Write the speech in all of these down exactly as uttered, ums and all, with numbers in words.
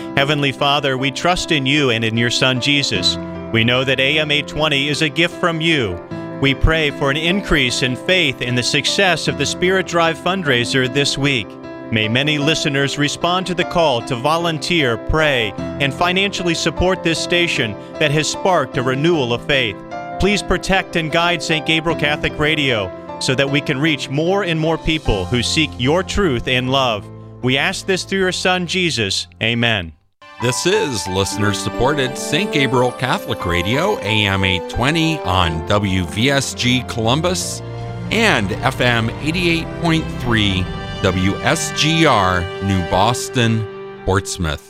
Heavenly Father, we trust in you and in your Son, Jesus. We know that A M eight twenty is a gift from you. We pray for an increase in faith in the success of the Spirit Drive fundraiser this week. May many listeners respond to the call to volunteer, pray, and financially support this station that has sparked a renewal of faith. Please protect and guide Saint Gabriel Catholic Radio so that we can reach more and more people who seek your truth and love. We ask this through your Son, Jesus. Amen. This is listener-supported Saint Gabriel Catholic Radio, A M eight twenty on W V S G Columbus and F M eighty-eight point three W S G R New Boston, Portsmouth.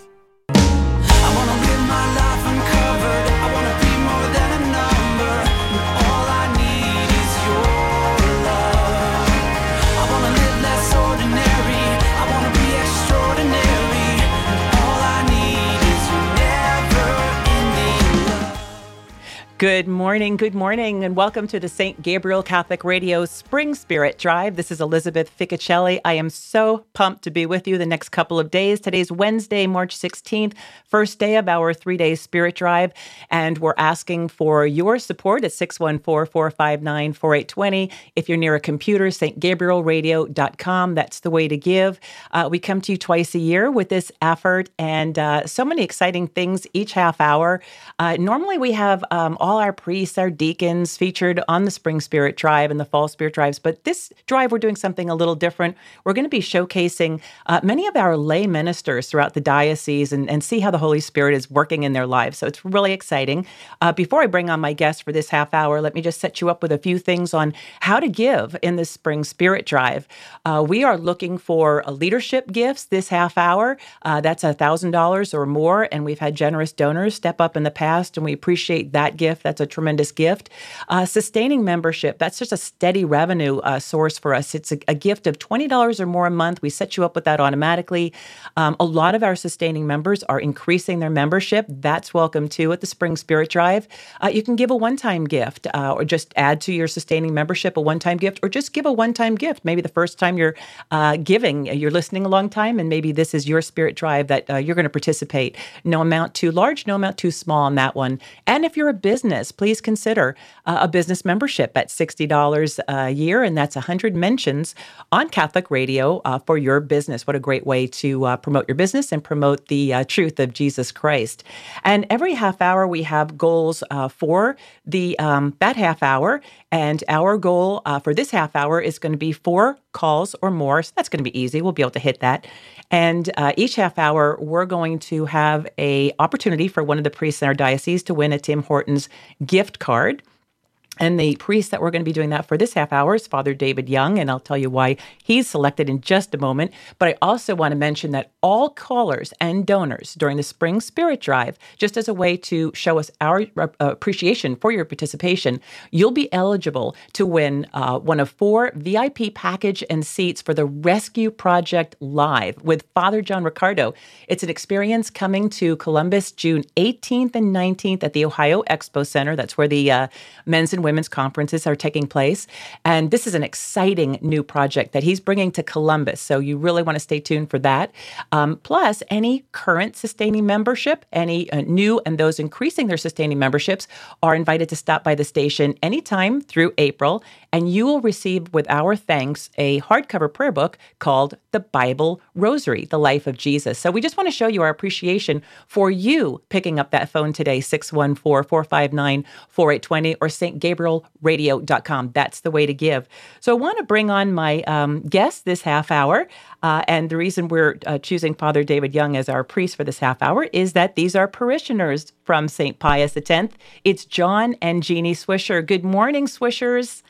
Good morning, good morning, and welcome to the Saint Gabriel Catholic Radio Spring Spirit Drive. This is Elizabeth Ficacelli. I am so pumped to be with you the next couple of days. Today's Wednesday, March sixteenth, first day of our three-day Spirit Drive, and we're asking for your support at six one four, four five nine, four eight two zero. If you're near a computer, s t gabriel radio dot com. That's the way to give. Uh, we come to you twice a year with this effort, and uh, so many exciting things each half hour. Uh, normally we have um, all all our priests, our deacons featured on the Spring Spirit Drive and the Fall Spirit Drives. But this drive, we're doing something a little different. We're going to be showcasing uh, many of our lay ministers throughout the diocese and, and see how the Holy Spirit is working in their lives. So it's really exciting. Uh, before I bring on my guest for this half hour, let me just set you up with a few things on how to give in this Spring Spirit Drive. Uh, we are looking for uh, leadership gifts this half hour. Uh, that's one thousand dollars or more, and we've had generous donors step up in the past, and we appreciate that gift. That's a tremendous gift. Uh, sustaining membership, that's just a steady revenue uh, source for us. It's a, a gift of twenty dollars or more a month. We set you up with that automatically. Um, a lot of our sustaining members are increasing their membership. That's welcome too at the Spring Spirit Drive. Uh, you can give a one-time gift uh, or just add to your sustaining membership a one-time gift, or just give a one-time gift. Maybe the first time you're uh, giving, you're listening a long time, and maybe this is your Spirit Drive that uh, you're going to participate. No amount too large, no amount too small on that one. And if you're a business, please consider uh, a business membership at sixty dollars a year, and that's one hundred mentions on Catholic Radio uh, for your business. What a great way to uh, promote your business and promote the uh, truth of Jesus Christ. And every half hour, we have goals uh, for the um, that half hour, and our goal uh, for this half hour is going to be four calls or more. So that's going to be easy. We'll be able to hit that. And uh, each half hour, we're going to have a opportunity for one of the priests in our diocese to win a Tim Hortons gift card. And the priest that we're going to be doing that for this half hour is Father David Young, and I'll tell you why he's selected in just a moment. But I also want to mention that all callers and donors during the Spring Spirit Drive, just as a way to show us our uh, appreciation for your participation, you'll be eligible to win uh, one of four V I P package and seats for the Rescue Project Live with Father John Riccardo. It's an experience coming to Columbus June eighteenth and nineteenth at the Ohio Expo Center. That's where the uh, men's and women's conferences are taking place. And this is an exciting new project that he's bringing to Columbus. So you really want to stay tuned for that. Um, plus, any current sustaining membership, any uh, new and those increasing their sustaining memberships are invited to stop by the station anytime through April. And you will receive, with our thanks, a hardcover prayer book called The Bible Rosary, The Life of Jesus. So we just want to show you our appreciation for you picking up that phone today, six one four, four five nine, four eight two zero or s t gabriel radio dot com. That's the way to give. So I want to bring on my um, guest this half hour. Uh, and the reason we're uh, choosing Father David Young as our priest for this half hour is that these are parishioners from Saint Pius X. It's John and Jeannie Swisher. Good morning, Swishers.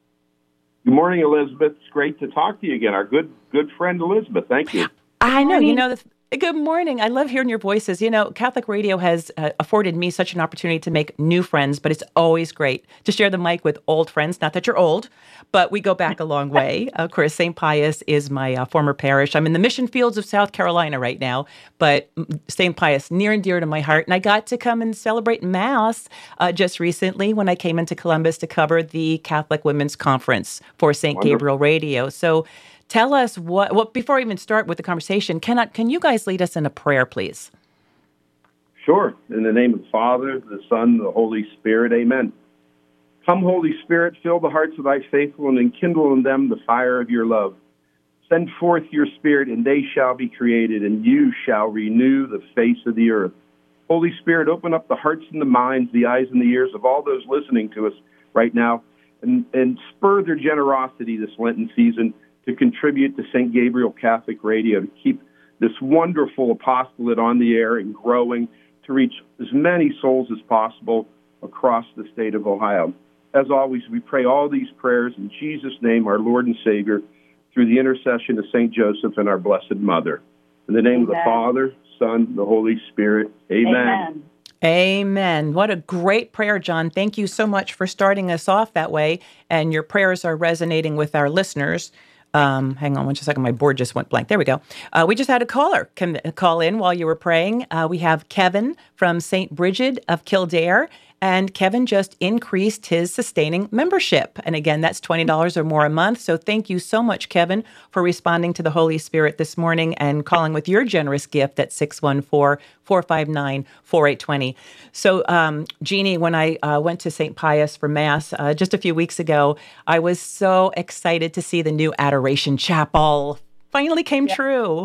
Good morning, Elizabeth. It's great to talk to you again. Our good good friend, Elizabeth. Thank you. I know. You know, the, good morning. I love hearing your voices. You know, Catholic Radio has uh, afforded me such an opportunity to make new friends, but it's always great to share the mic with old friends. Not that you're old, but we go back a long way. Of course, Saint Pius is my uh, former parish. I'm in the mission fields of South Carolina right now, but Saint Pius, near and dear to my heart. And I got to come and celebrate Mass uh, just recently when I came into Columbus to cover the Catholic Women's Conference for Saint Gabriel Radio. So tell us what, what, before I even start with the conversation, can I, can you guys lead us in a prayer, please? Sure. In the name of the Father, the Son, the Holy Spirit, amen. Come, Holy Spirit, fill the hearts of thy faithful and enkindle in them the fire of your love. Send forth your Spirit, and they shall be created, and you shall renew the face of the earth. Holy Spirit, open up the hearts and the minds, the eyes and the ears of all those listening to us right now, and, and spur their generosity this Lenten season to contribute to Saint Gabriel Catholic Radio, to keep this wonderful apostolate on the air and growing, to reach as many souls as possible across the state of Ohio. As always, we pray all these prayers in Jesus' name, our Lord and Savior, through the intercession of Saint Joseph and our Blessed Mother. In the name Amen. Of the Father, Son, the Holy Spirit. Amen. Amen. Amen. What a great prayer, John. Thank you so much for starting us off that way. And your prayers are resonating with our listeners. Um, hang on one second. My board just went blank. There we go. Uh, we just had a caller come, call in while you were praying. Uh, we have Kevin from Saint Brigid of Kildare. And Kevin just increased his sustaining membership. And again, that's twenty dollars or more a month. So thank you so much, Kevin, for responding to the Holy Spirit this morning and calling with your generous gift at six one four, four five nine, four eight two zero. So, um, Jeannie, when I uh, went to Saint Pius for Mass uh, just a few weeks ago, I was so excited to see the new Adoration Chapel. Finally came yeah. true.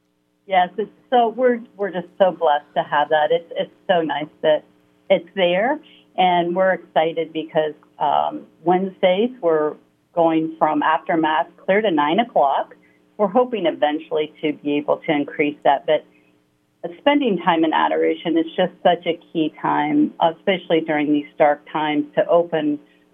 Yes, it's so we're we're just so blessed to have that. It's it's so nice that it's there, and we're excited because um, Wednesdays we're going from after Mass clear to nine o'clock. We're hoping eventually to be able to increase that, but spending time in adoration is just such a key time, especially during these dark times, to open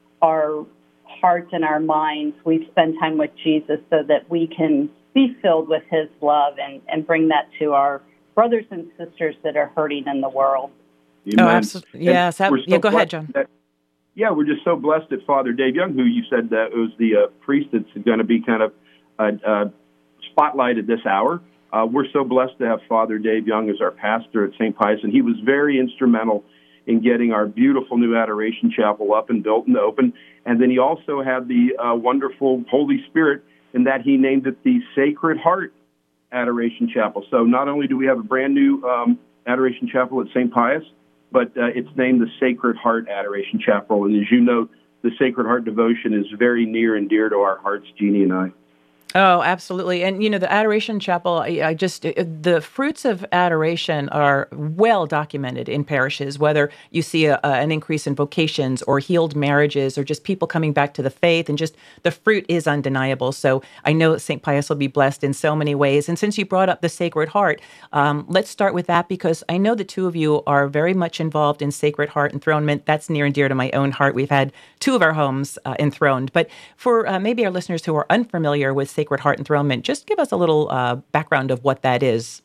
our hearts and our minds. We spend time with Jesus so that we can be filled with his love and, and bring that to our brothers and sisters that are hurting in the world. Amen. Oh, absolutely. Yes. So yeah, go ahead, John. That, yeah, we're just so blessed that Father Dave Young, who you said that was the uh, priest that's going to be kind of uh, uh, spotlighted this hour. Uh, we're so blessed to have Father Dave Young as our pastor at Saint Pius, and he was very instrumental in getting our beautiful new Adoration Chapel up and built and open. And then he also had the uh, wonderful Holy Spirit in that he named it the Sacred Heart Adoration Chapel. So not only do we have a brand new um, Adoration Chapel at Saint Pius, but uh, it's named the Sacred Heart Adoration Chapel. And as you know, the Sacred Heart devotion is very near and dear to our hearts, Jeannie and I. Oh, absolutely. And, you know, the Adoration Chapel, I, I just, the fruits of adoration are well documented in parishes, whether you see a, a, an increase in vocations or healed marriages or just people coming back to the faith, and just the fruit is undeniable. So I know Saint Pius will be blessed in so many ways. And since you brought up the Sacred Heart, um, let's start with that, because I know the two of you are very much involved in Sacred Heart enthronement. That's near and dear to my own heart. We've had two of our homes uh, enthroned. But for uh, maybe our listeners who are unfamiliar with Sacred Heart enthronement, just give us a little uh, background of what that is.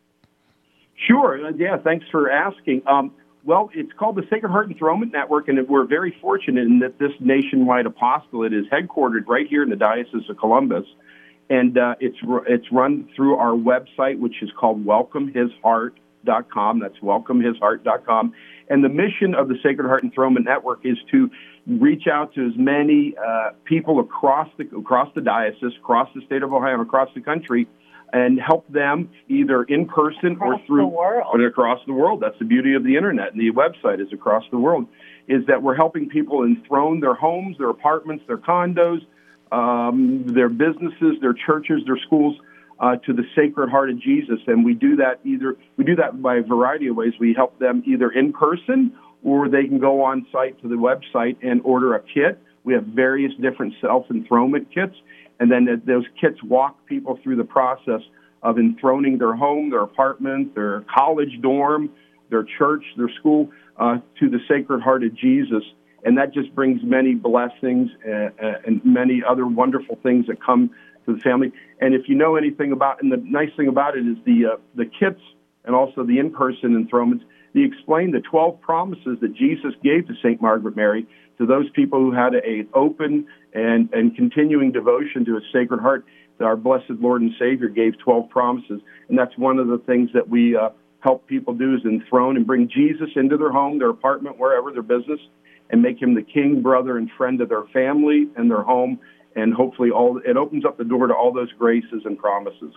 Sure. Yeah, thanks for asking. Um, well, it's called the Sacred Heart Enthronement Network, and we're very fortunate in that this nationwide apostolate is headquartered right here in the Diocese of Columbus, and uh, it's it's run through our website, which is called welcome his heart dot com. That's welcome his heart dot com. And the mission of the Sacred Heart Enthronement Network is to reach out to as many uh, people across the across the diocese, across the state of Ohio, and across the country, and help them either in person across or through the world. Or across the world. That's the beauty of the internet, and the website is across the world. Is that we're helping people enthrone their homes, their apartments, their condos, um, their businesses, their churches, their schools, Uh, to the Sacred Heart of Jesus. And we do that either, we do that by a variety of ways. We help them either in person, or they can go on site to the website and order a kit. We have various different self-enthronement kits. And then those kits walk people through the process of enthroning their home, their apartment, their college dorm, their church, their school, uh, to the Sacred Heart of Jesus. And that just brings many blessings and, and many other wonderful things that come to the family. And if you know anything about, and the nice thing about it is the uh, the kits and also the in-person enthronements, they explain the twelve promises that Jesus gave to Saint Margaret Mary, to those people who had a open and, and continuing devotion to his Sacred Heart. That our blessed Lord and Savior gave twelve promises. And that's one of the things that we uh, help people do, is enthrone and bring Jesus into their home, their apartment, wherever, their business, and make him the king, brother, and friend of their family and their home. And hopefully all it opens up the door to all those graces and promises.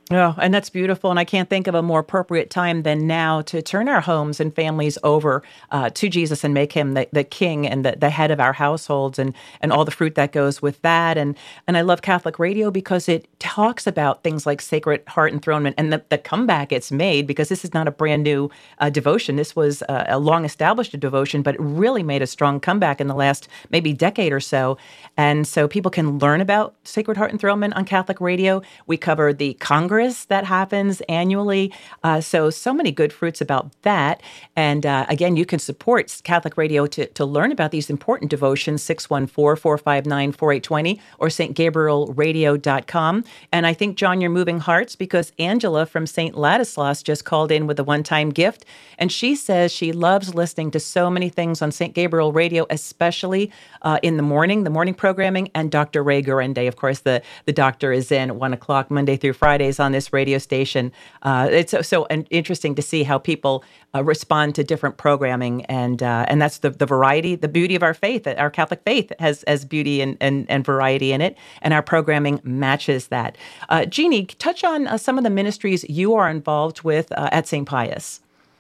Oh, and that's beautiful. And I can't think of a more appropriate time than now to turn our homes and families over uh, to Jesus and make him the, the king and the, the head of our households, and, and all the fruit that goes with that. And and I love Catholic radio because it talks about things like Sacred Heart Enthronement and the, the comeback it's made, because this is not a brand new uh, devotion. This was uh, a long established devotion, but it really made a strong comeback in the last maybe decade or so. And so people can learn about Sacred Heart Enthronement on Catholic radio. We cover the Congress that happens annually. Uh, so, so many good fruits about that. And uh, again, you can support Catholic Radio to, to learn about these important devotions, six one four, four five nine, four eight two zero or st gabriel radio dot com. And I think, John, you're moving hearts because Angela from Saint Ladislas just called in with a one-time gift. And she says she loves listening to so many things on Saint Gabriel Radio, especially uh, in the morning, the morning programming, and Doctor Ray Gurende. Of course, the, the doctor is in at one o'clock Monday through Fridays on this radio station. Uh, it's so, so interesting to see how people uh, respond to different programming, and uh, and that's the, the variety, the beauty of our faith. Our Catholic faith has has beauty and, and, and variety in it, and our programming matches that. Uh, Jeannie, touch on uh, some of the ministries you are involved with uh, at Saint Pius.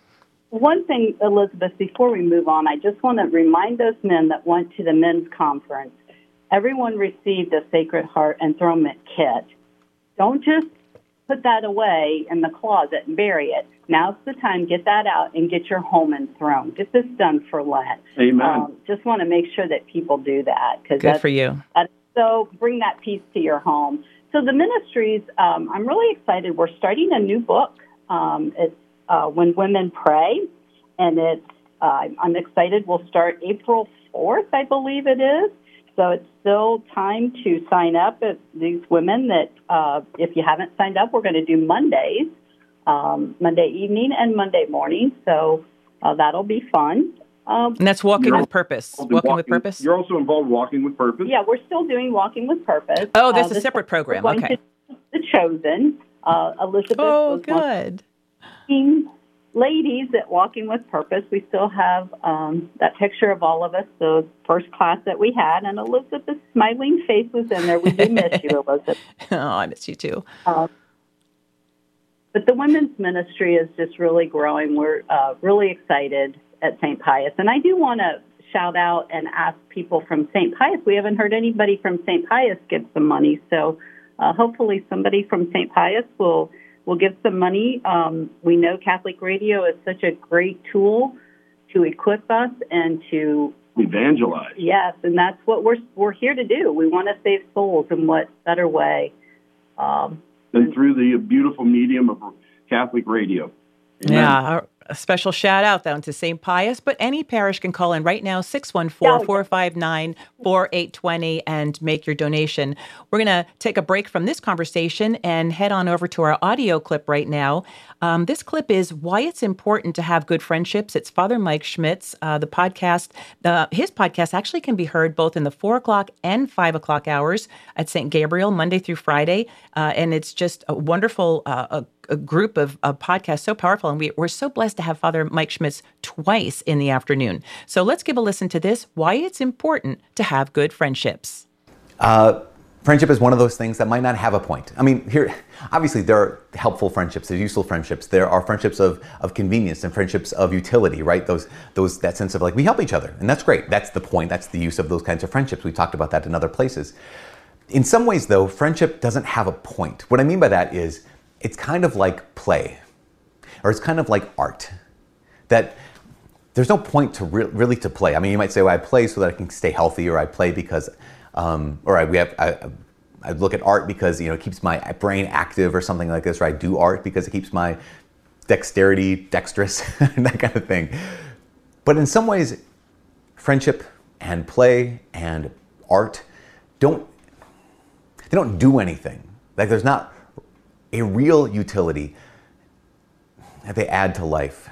One thing, Elizabeth, before we move on, I just want to remind those men that went to the men's conference, everyone received a Sacred Heart Enthronement kit. Don't just put that away in the closet and bury it. Now's the time. Get that out and get your home enthroned. Get this done for Lent. Amen. Um, just want to make sure that people do that. Good that's, for you. That's, so bring that peace to your home. So the ministries, um, I'm really excited. We're starting a new book. Um, it's uh, When Women Pray, and it's uh, I'm excited. We'll start April fourth, I believe it is. So it's still time to sign up. At these women that, uh, if you haven't signed up, we're going to do Mondays, um, Monday evening and Monday morning. So uh, that'll be fun. Um, and that's Walking with Purpose. Walking, walking with Purpose? You're also involved in Walking with Purpose? Yeah, we're still doing Walking with Purpose. Oh, there's uh, a separate program. Okay. The Chosen. Uh, Elizabeth oh, was good. One ladies at Walking with Purpose. We still have um, that picture of all of us, the first class that we had, and Elizabeth's smiling face was in there. We do miss you, Elizabeth. Oh, I miss you too. Uh, but the women's ministry is just really growing. We're uh, really excited at Saint Pius. And I do want to shout out and ask people from Saint Pius. We haven't heard anybody from Saint Pius give some money, so uh, hopefully somebody from Saint Pius will We'll give some money. Um, we know Catholic Radio is such a great tool to equip us and to evangelize. Yes, and that's what we're we're here to do. We want to save souls, in what better way? Um, than through the beautiful medium of Catholic Radio. Amen. Yeah. A special shout out down to Saint Pius, but any parish can call in right now, six one four, four five nine, four eight two zero, and make your donation. We're going to take a break from this conversation and head on over to our audio clip right now. Um, this clip is why it's important to have good friendships. It's Father Mike Schmitz. Uh, the podcast, the, his podcast actually can be heard both in the four o'clock and five o'clock hours at Saint Gabriel, Monday through Friday. Uh, and it's just a wonderful uh, a, a group of, of podcasts, so powerful. And we, we're so blessed to have Father Mike Schmitz twice in the afternoon. So let's give a listen to this, why it's important to have good friendships. Uh, friendship is one of those things that might not have a point. I mean, here, obviously there are helpful friendships, there's useful friendships, there are friendships of, of convenience and friendships of utility, right? Those, those, that sense of like, we help each other, and that's great. That's the point, that's the use of those kinds of friendships. We talked about that in other places. In some ways though, friendship doesn't have a point. What I mean by that is, it's kind of like play, or it's kind of like art, that there's no point to re- really to play. I mean, you might say, well, I play so that I can stay healthy, or I play because, um, or I, we have, I, I look at art because, you know, it keeps my brain active or something like this, or I do art because it keeps my dexterity dexterous, that kind of thing. But in some ways, friendship and play and art don't, they don't do anything. Like there's not a real utility that they add to life.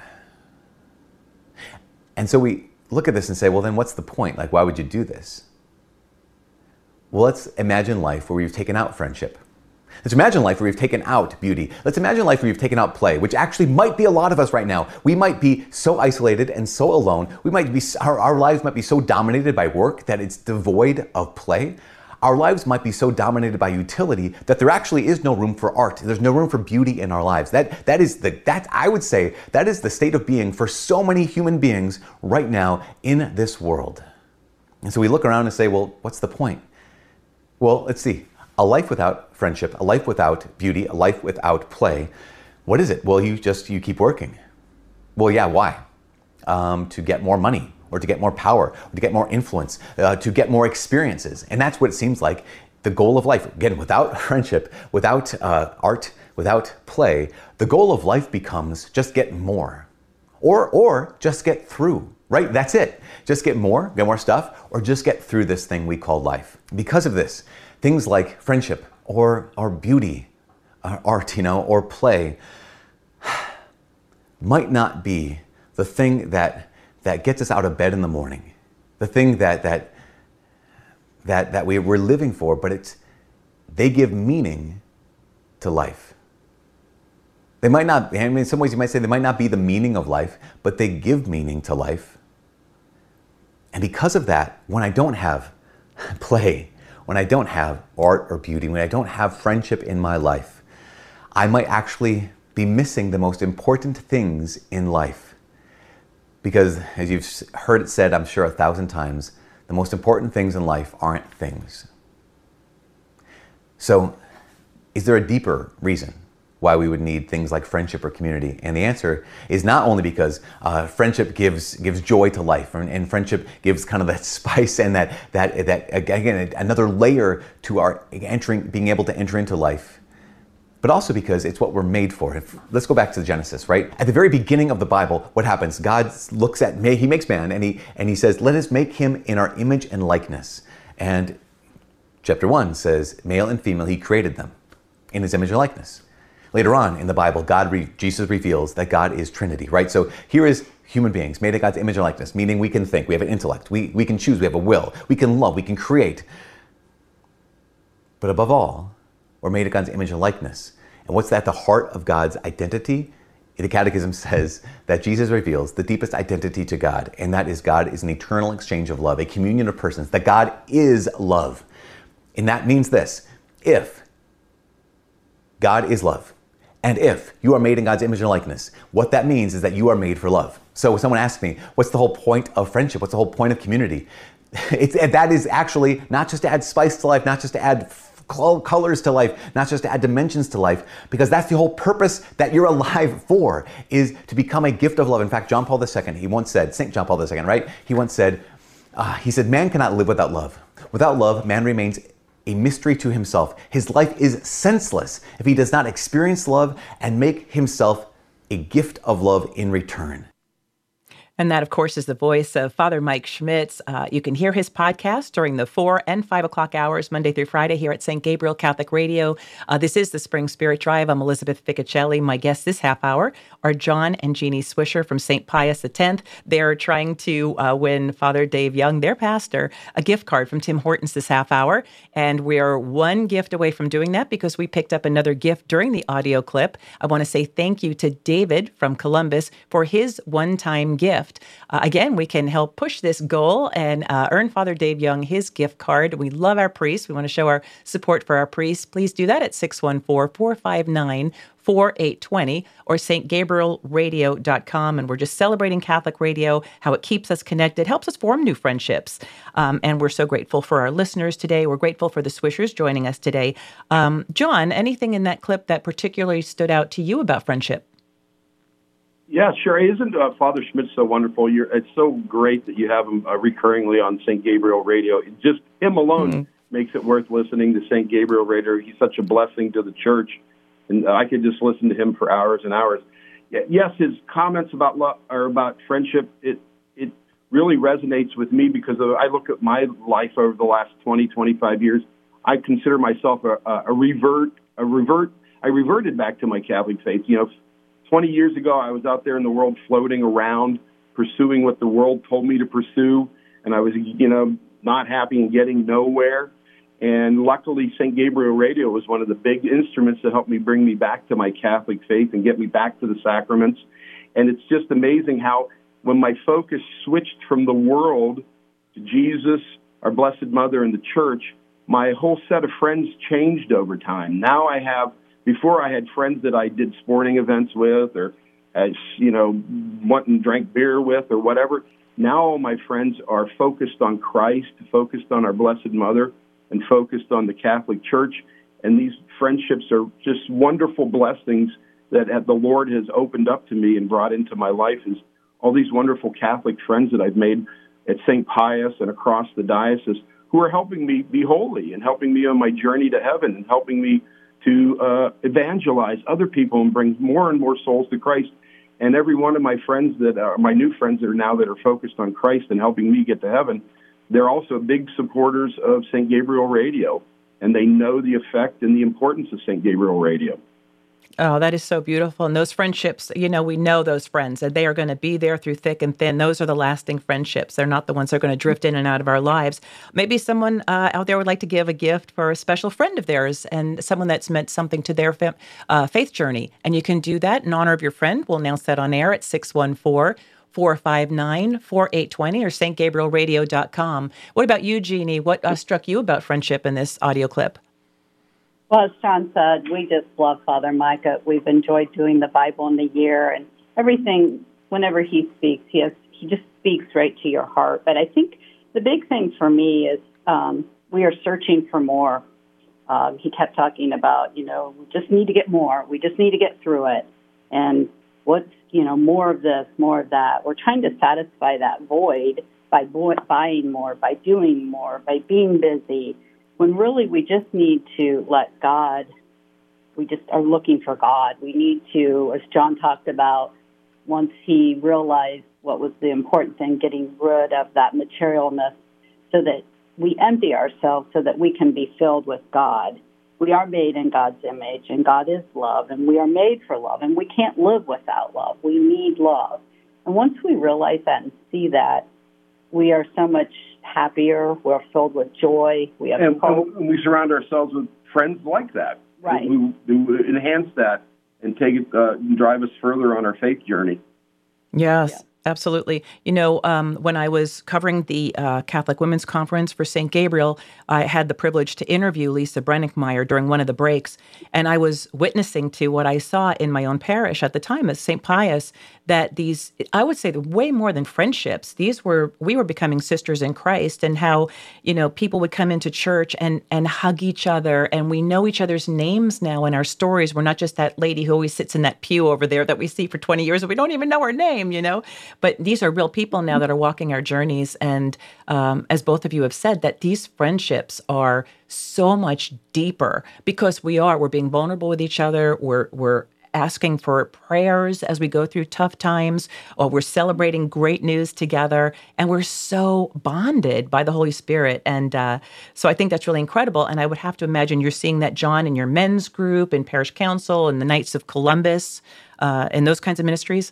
And so we look at this and say, well, then what's the point? Like, why would you do this? Well, let's imagine life where we've taken out friendship. Let's imagine life where we've taken out beauty. Let's imagine life where we've taken out play, which actually might be a lot of us right now. We might be so isolated and so alone. We might be, our, our lives might be so dominated by work that it's devoid of play. our lives might be so dominated by utility that there actually is no room for art. There's no room for beauty in our lives. That that is the that I would say that is the state of being for so many human beings right now in this world. And so we look around and say, well, what's the point? Well, let's see. A life without friendship, a life without beauty, a life without play. What is it? Well, you just you keep working. Well, yeah, why? Um, to get more money, or to get more power, or to get more influence, uh, to get more experiences. And that's what it seems like the goal of life. Again, without friendship, without uh, art, without play, the goal of life becomes just get more. Or, or just get through, right? That's it. Just get more, get more stuff, or just get through this thing we call life. Because of this, things like friendship, or, or beauty, or art, you know, or play, might not be the thing that that gets us out of bed in the morning, the thing that that that that we, we're living for, but it's they give meaning to life. They might not, I mean, in some ways you might say they might not be the meaning of life, but they give meaning to life. And because of that, when I don't have play, when I don't have art or beauty, when I don't have friendship in my life, I might actually be missing the most important things in life. Because as you've heard it said, I'm sure a thousand times, the most important things in life aren't things. So is there a deeper reason why we would need things like friendship or community? And the answer is not only because uh, friendship gives gives joy to life, and, and friendship gives kind of that spice and that that that again another layer to our entering, being able to enter into life, but also because it's what we're made for. If, let's go back to Genesis, right? At the very beginning of the Bible, what happens? God looks at, he makes man, and he and he says, let us make him in our image and likeness. And chapter one says, male and female, he created them in his image and likeness. Later on in the Bible, God, re, Jesus reveals that God is Trinity, right? So here is human beings made in God's image and likeness, meaning we can think, we have an intellect, we, we can choose, we have a will, we can love, we can create. But above all, we're made in God's image and likeness. And what's at the heart of God's identity? The Catechism says that Jesus reveals the deepest identity to God, and that is God is an eternal exchange of love, a communion of persons, that God is love. And that means this: if God is love, and if you are made in God's image and likeness, what that means is that you are made for love. So when someone asks me, what's the whole point of friendship? What's the whole point of community? It's, that is actually not just to add spice to life, not just to add colors to life, not just to add dimensions to life, because that's the whole purpose that you're alive for, is to become a gift of love. In fact, John Paul the Second, he once said, Saint John Paul the Second, right? He once said, uh, he said, man cannot live without love. Without love, man remains a mystery to himself. His life is senseless if he does not experience love and make himself a gift of love in return. And that, of course, is the voice of Father Mike Schmitz. Uh, you can hear his podcast during the four and five o'clock hours, Monday through Friday, here at Saint Gabriel Catholic Radio. Uh, this is the Spring Spirit Drive. I'm Elizabeth Ficocelli. My guests this half hour are John and Jeannie Swisher from Saint Pius X. They're trying to uh, win Father Dave Young, their pastor, a gift card from Tim Hortons this half hour. And we're one gift away from doing that because we picked up another gift during the audio clip. I want to say thank you to David from Columbus for his one-time gift. Uh, again, we can help push this goal and uh, earn Father Dave Young his gift card. We love our priests. We want to show our support for our priests. Please do that at six one four, four five nine, four eight two zero or s t gabriel radio dot com. And we're just celebrating Catholic radio, how it keeps us connected, helps us form new friendships. Um, and we're so grateful for our listeners today. We're grateful for the Swishers joining us today. Um, John, anything in that clip that particularly stood out to you about friendship? Yeah, sure. Isn't uh, Father Schmitz so wonderful? You're, it's so great that you have him uh, recurringly on Saint Gabriel Radio. It just him alone mm-hmm. makes it worth listening to Saint Gabriel Radio. He's such a blessing to the church, and uh, I could just listen to him for hours and hours. Yes, his comments about love or about friendship, it it really resonates with me because of, I look at my life over the last twenty, twenty-five years. I consider myself a, a revert, a revert. I reverted back to my Catholic faith. You know, twenty years ago, I was out there in the world floating around, pursuing what the world told me to pursue, and I was, you know, not happy and getting nowhere. And luckily, Saint Gabriel Radio was one of the big instruments that helped me bring me back to my Catholic faith and get me back to the sacraments. And it's just amazing how when my focus switched from the world to Jesus, our Blessed Mother, and the Church, my whole set of friends changed over time. Now I have, before I had friends that I did sporting events with or, as you know, went and drank beer with or whatever. Now all my friends are focused on Christ, focused on our Blessed Mother, and focused on the Catholic Church. And these friendships are just wonderful blessings that the Lord has opened up to me and brought into my life, is all these wonderful Catholic friends that I've made at Saint Pius and across the diocese, who are helping me be holy and helping me on my journey to heaven and helping me to uh, evangelize other people and bring more and more souls to Christ. And every one of my friends that are my new friends that are now that are focused on Christ and helping me get to heaven, they're also big supporters of Saint Gabriel Radio, and they know the effect and the importance of Saint Gabriel Radio. Oh, that is so beautiful. And those friendships, you know, we know those friends, and they are going to be there through thick and thin. Those are the lasting friendships. They're not the ones that are going to drift in and out of our lives. Maybe someone uh, out there would like to give a gift for a special friend of theirs and someone that's meant something to their fam- uh, faith journey. And you can do that in honor of your friend. We'll announce that on air at six one four, four five nine, four eight two zero or s t gabriel radio dot com. What about you, Jeannie? What uh, struck you about friendship in this audio clip? Well, as Sean said, we just love Father Micah. We've enjoyed doing the Bible in the year and everything. Whenever he speaks, he has he just speaks right to your heart. But I think the big thing for me is um, we are searching for more. Um, he kept talking about, you know, we just need to get more. We just need to get through it. And what's, you know, more of this, more of that. We're trying to satisfy that void by bo- buying more, by doing more, by being busy, when really we just need to let God, we just are looking for God. We need to, as John talked about, once he realized what was the important thing, getting rid of that materialness so that we empty ourselves so that we can be filled with God. We are made in God's image, and God is love, and we are made for love, and we can't live without love. We need love. And once we realize that and see that, we are so much happier. We're filled with joy. We have and, hope. and we surround ourselves with friends like that, right? Who, who enhance that and take it, uh, and drive us further on our faith journey. Yes. Yeah. Absolutely. You know, um, when I was covering the uh, Catholic Women's Conference for Saint Gabriel, I had the privilege to interview Lisa Brenninkmeyer during one of the breaks, and I was witnessing to what I saw in my own parish at the time as Saint Pius, that these, I would say, way more than friendships. These were, we were becoming sisters in Christ, and how, you know, people would come into church and, and hug each other, and we know each other's names now in our stories. We're not just that lady who always sits in that pew over there that we see for twenty years and we don't even know her name, you know? But these are real people now that are walking our journeys. And um, as both of you have said, that these friendships are so much deeper because we are, we're being vulnerable with each other. We're, we're asking for prayers as we go through tough times, or we're celebrating great news together. And we're so bonded by the Holy Spirit. And uh, so I think that's really incredible. And I would have to imagine you're seeing that, John, in your men's group, in Parish Council, and the Knights of Columbus, uh, and those kinds of ministries.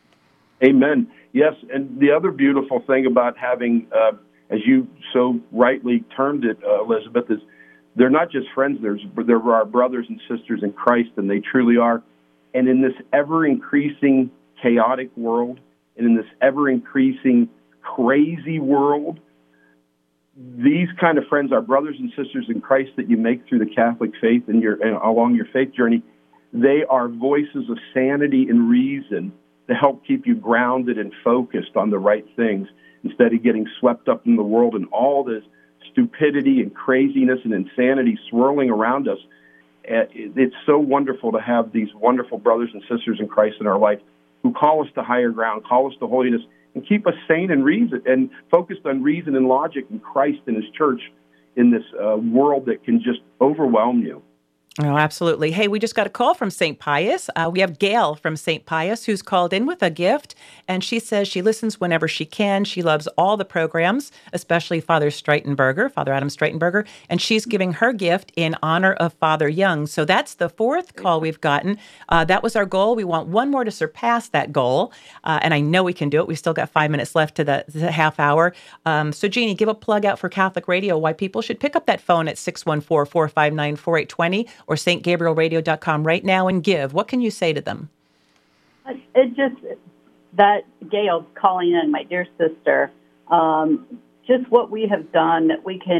Amen. Yes, and the other beautiful thing about having, uh, as you so rightly termed it, uh, Elizabeth, is they're not just friends, there's, they're our brothers and sisters in Christ, and they truly are. And in this ever-increasing chaotic world, and in this ever-increasing crazy world, these kind of friends, our brothers and sisters in Christ that you make through the Catholic faith and your and along your faith journey, they are voices of sanity and reason to help keep you grounded and focused on the right things instead of getting swept up in the world and all this stupidity and craziness and insanity swirling around us. It's so wonderful to have these wonderful brothers and sisters in Christ in our life who call us to higher ground, call us to holiness, and keep us sane and reason and focused on reason and logic and Christ and His church in this uh, world that can just overwhelm you. Oh, absolutely. Hey, we just got a call from Saint Pius. Uh, we have Gail from Saint Pius who's called in with a gift, and she says she listens whenever she can. She loves all the programs, especially Father Streitenberger, Father Adam Streitenberger, and she's giving her gift in honor of Father Young. So that's the fourth call we've gotten. Uh, that was our goal. We want one more to surpass that goal, uh, and I know we can do it. We still got five minutes left to the, the half hour. Um, so, Jeannie, give a plug out for Catholic Radio, why people should pick up that phone at six one four, four five nine, four eight two zero or s t gabriel radio dot com right now and give. What can you say to them? It just, that Gail calling in, my dear sister, um, just what we have done, that we can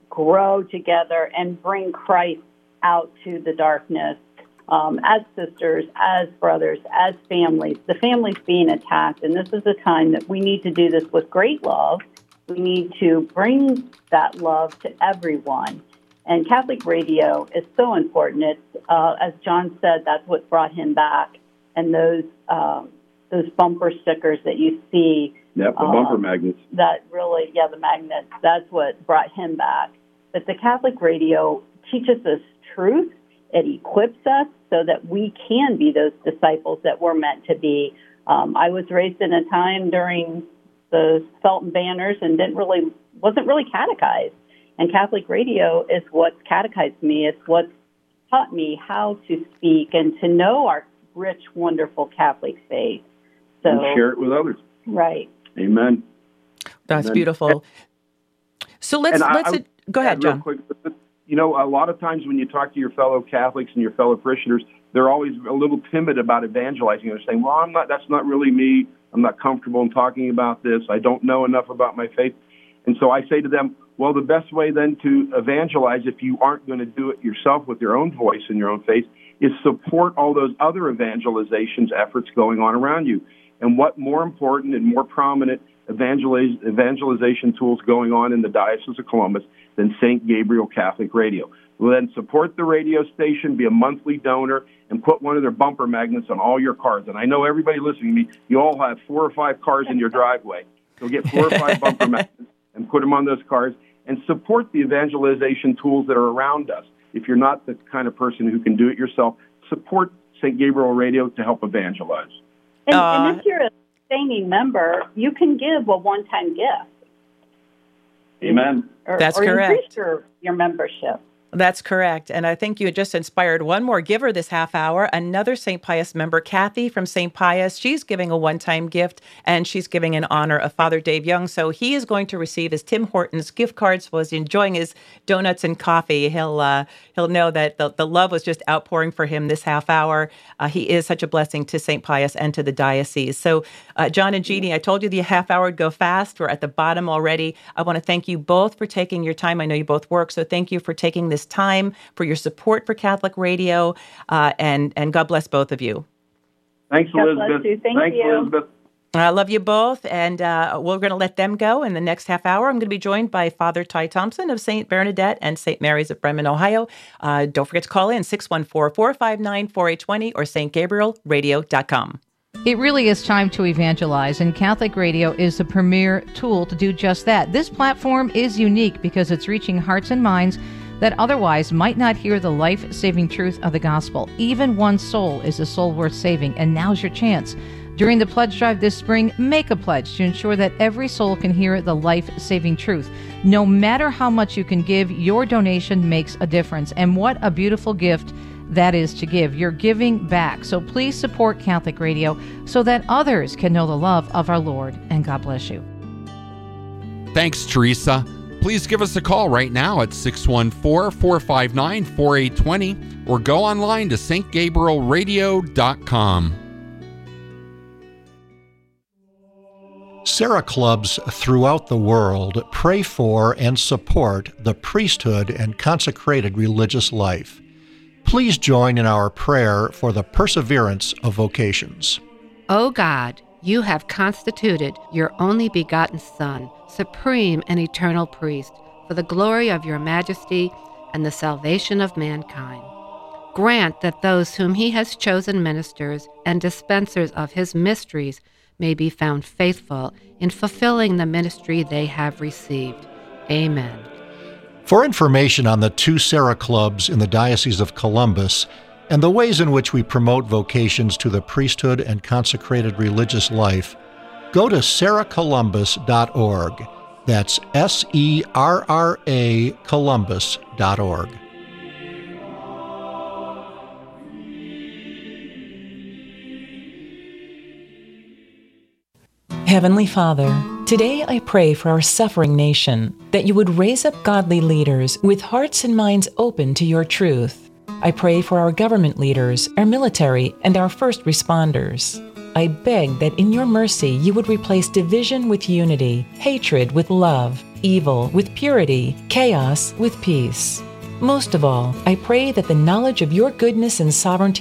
grow together and bring Christ out to the darkness um, as sisters, as brothers, as families. The family's being attacked, and this is a time that we need to do this with great love. We need to bring that love to everyone. And Catholic radio is so important. It's, uh, as John said, that's what brought him back. And those um, those bumper stickers that you see. Yep, the bumper um, magnets. That really, yeah, the magnets, that's what brought him back. But the Catholic radio teaches us truth. It equips us so that we can be those disciples that we're meant to be. Um, I was raised in a time during the Sultan banners and didn't really, wasn't really catechized. And Catholic radio is what's catechized me. It's what's taught me how to speak and to know our rich, wonderful Catholic faith. So and share it with others. Right. Amen. That's Amen. beautiful. So let's I, let's I go ahead, John. Quick, you know, a lot of times when you talk to your fellow Catholics and your fellow parishioners, they're always a little timid about evangelizing. They're saying, "Well, I'm not. That's not really me. I'm not comfortable in talking about this. I don't know enough about my faith." And so I say to them, well, the best way then to evangelize, if you aren't going to do it yourself with your own voice and your own faith, is support all those other evangelizations efforts going on around you. And what more important and more prominent evangeliz- evangelization tools going on in the Diocese of Columbus than Saint Gabriel Catholic Radio? Well, then support the radio station, be a monthly donor, and put one of their bumper magnets on all your cars. And I know everybody listening to me, you all have four or five cars in your driveway. So get four or five bumper magnets and put them on those cars, and support the evangelization tools that are around us. If you're not the kind of person who can do it yourself, support Saint Gabriel Radio to help evangelize. And, Uh, and if you're a sustaining member, you can give a one-time gift. Amen. Or, That's or correct. increase your, your membership. That's correct. And I think you just inspired one more giver this half hour, another Saint Pius member, Kathy from Saint Pius. She's giving a one-time gift, and she's giving in honor of Father Dave Young. So he is going to receive his Tim Hortons gift cards while he's enjoying his donuts and coffee. He'll uh, he'll know that the, the love was just outpouring for him this half hour. Uh, he is such a blessing to Saint Pius and to the diocese. So uh, John and Jeannie, I told you the half hour would go fast. We're at the bottom already. I want to thank you both for taking your time. I know you both work, so thank you for taking this time, for your support for Catholic Radio, uh, and and God bless both of you. Thanks, God Elizabeth. bless you. Thank Thanks, you. Elizabeth. I love you both, and uh, we're going to let them go in the next half hour. I'm going to be joined by Father Ty Thompson of Saint Bernadette and Saint Mary's of Bremen, Ohio. Uh, don't forget to call in six one four, four five nine, four eight two zero or s t gabriel radio dot com. It really is time to evangelize, and Catholic Radio is the premier tool to do just that. This platform is unique because it's reaching hearts and minds that otherwise might not hear the life-saving truth of the gospel. Even one soul is a soul worth saving, and now's your chance. During the pledge drive this spring, make a pledge to ensure that every soul can hear the life-saving truth. No matter how much you can give, your donation makes a difference. And what a beautiful gift that is to give. You're giving back. So please support Catholic Radio so that others can know the love of our Lord. And God bless you. Thanks, Teresa. Please give us a call right now at six one four, four five nine, four eight two zero or go online to s t gabriel radio dot com. Sarah clubs throughout the world pray for and support the priesthood and consecrated religious life. Please join in our prayer for the perseverance of vocations. O God, you have constituted your only begotten Son, supreme and eternal priest, for the glory of your majesty and the salvation of mankind. Grant that those whom he has chosen ministers and dispensers of his mysteries may be found faithful in fulfilling the ministry they have received. Amen. For information on the two Sarah clubs in the Diocese of Columbus and the ways in which we promote vocations to the priesthood and consecrated religious life, go to sarah columbus dot org. That's S E R R A Columbus dot org. Heavenly Father, today I pray for our suffering nation, that you would raise up godly leaders with hearts and minds open to your truth. I pray for our government leaders, our military, and our first responders. I beg that in your mercy you would replace division with unity, hatred with love, evil with purity, chaos with peace. Most of all, I pray that the knowledge of your goodness and sovereignty